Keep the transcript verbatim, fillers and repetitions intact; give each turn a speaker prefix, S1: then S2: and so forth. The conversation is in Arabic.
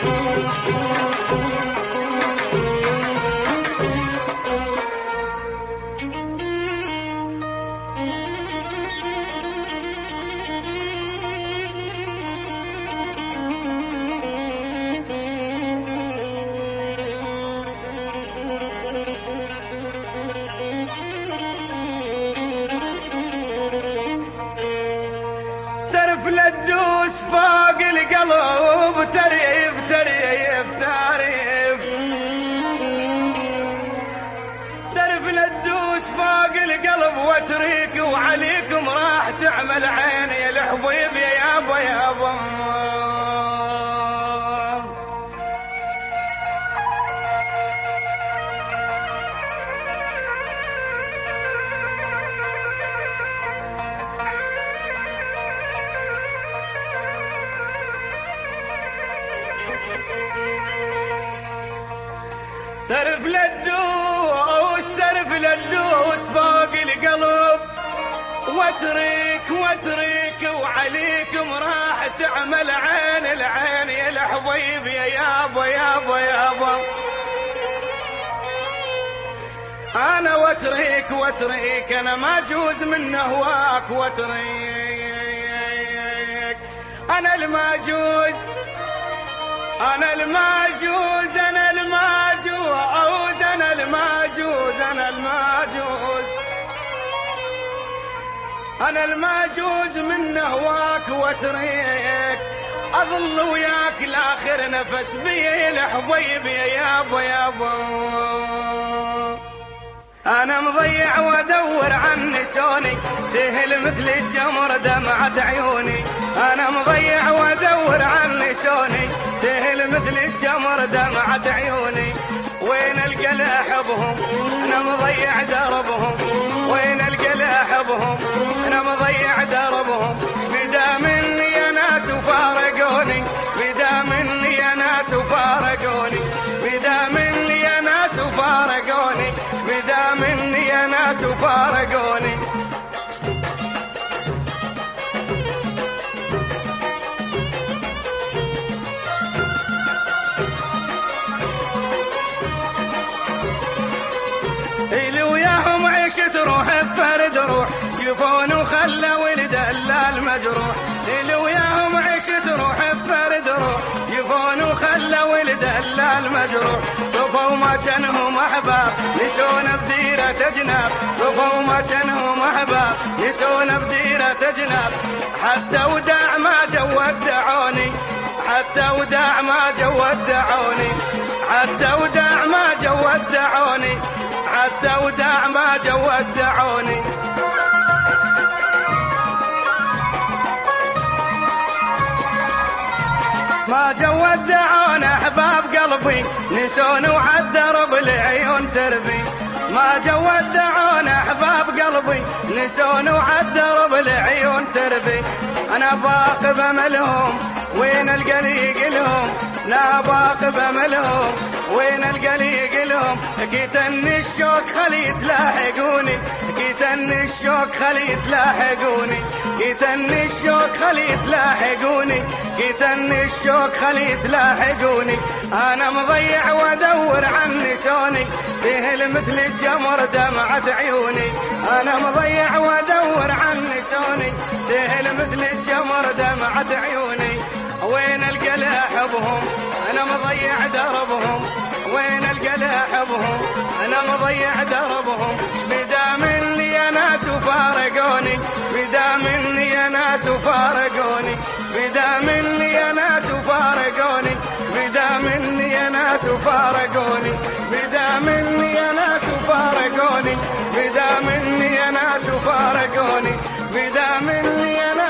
S1: تدوس فوق القلب تريف تريف تريف ترف لتدوس فوق القلب وتريك وعليكم راح تعمل عين يا الحبيب يا يابا يابا. ترف للدوس ترف للدوس فوق القلب واترك واترك وعليكم راح تعمل عين العين يا الحبيب يا يابا يابا يابا. انا واترك واترك انا ما اجوز من هواك واترك انا الماجوز انا الماجوز انا الماجوز انا الماجوز انا الماجوز انا الماجوز من هواك واتريك اظل وياك لاخر نفس بي الحبيب يا يابا يابا. انا مضيع وادور عن نسوني تهل مثل الجمر دمعة عيوني. انا مضيع وادور عن نسوني تهل مثل الجمر دمعة عيوني. وين القى لاحبهم انا مضيع دربهم وين القى لاحبهم انا مضيع دربهم. بدا مني يا ناس وفارقوني بدا مني يا ناس وفارقوني بدا مني يا ناس وفارقوني بدا مني يا ناس وفارقوني. اللي وياهم عيشت روح بفرد روح جفون وخلى ولد اللال مجروح. اللي وياهم عيشت روح بفرد روح جفون وخلى ولد اللال مجروح. صفوا ما كانهم احباب نسونا بديرة جناب صفوا ما كانهم احباب نسونا بديرة جناب. حتى وداع ما جو ودعوني حتى وداع ما جو ودعوني حتى وداع ما جو ودعوني حتى وداع ما جو ودعوني. ما جو ودعون احباب قلبي نسون وعالدرب العيون تربي. ما جو ودعون احباب قلبي نسون وعالدرب العيون تربي. انا باقي باملهم وين القليق لهم لا باقي باملهم وين القليق لهم. كيتن الشوق خلي تلاحقوني كيتن الشوق خلي تلاحقوني كيتن الشوق خلي تلاحقوني كيتن الشوق خلي تلاحقوني. انا مضيع وادور عن نسوني تهل مثل الجمر دمعة عيوني. انا مضيع وادور عن نسوني تهل مثل الجمر دمعة عيوني. وين القى لاحبهم انا مضيع دربهم وين القى لاحبهم انا مضيع دربهم. بدا مني يا ناس وفارقوني بدا مني يا ناس وفارقوني بدا مني يا ناس وفارقوني بدا مني يا ناس وفارقوني بدا مني يا ناس وفارقوني بدا مني يا ناس وفارقوني بدا مني يا ناس